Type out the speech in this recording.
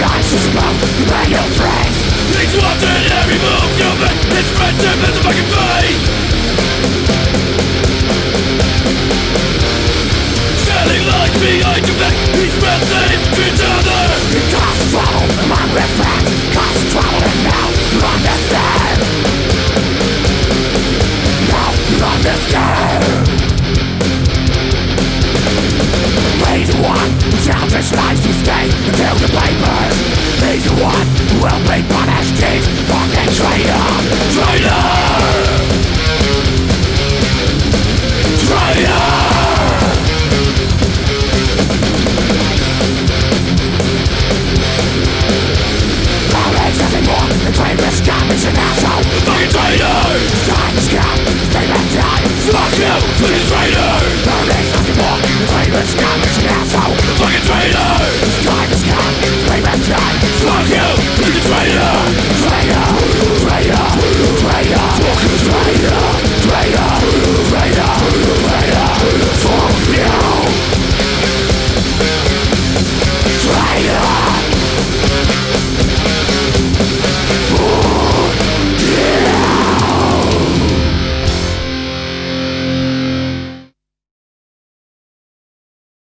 conscious about the your friend. He's wanted every move you make. His friendship is a fucking fun.